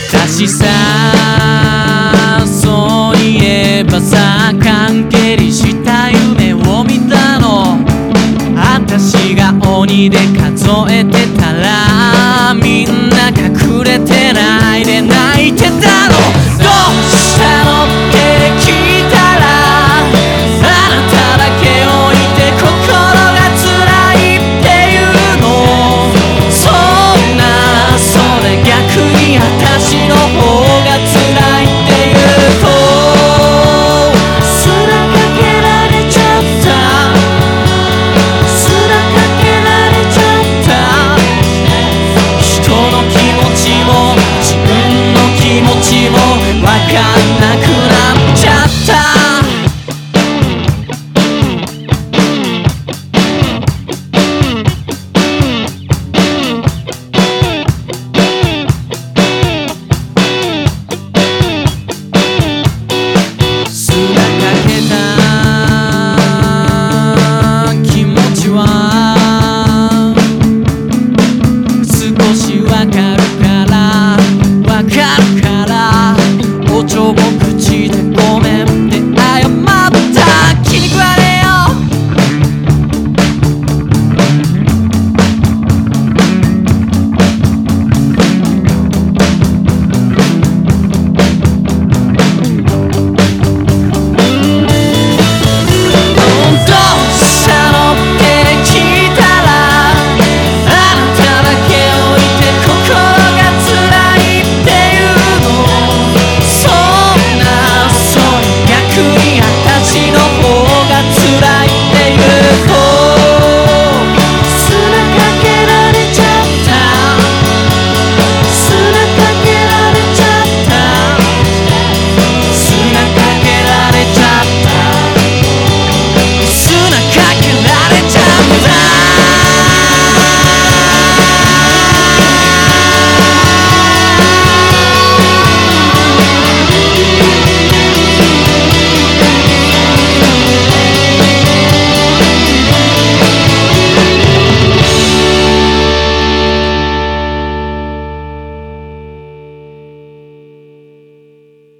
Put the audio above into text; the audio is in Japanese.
私さ、そういえばさ、関係りした夢を見たの。私が鬼で数えてたら、みんな隠れてないで泣いてたの。どうしたのって聞いたら、あなただけをいて心が辛いっていうの。そんな、それ逆に私の方が辛いっていうと、すらかけられちゃった、すらかけられちゃった。人の気持ちも自分の気持ちもわかんなくなっちゃった。すらかけた気持ちは少しわかる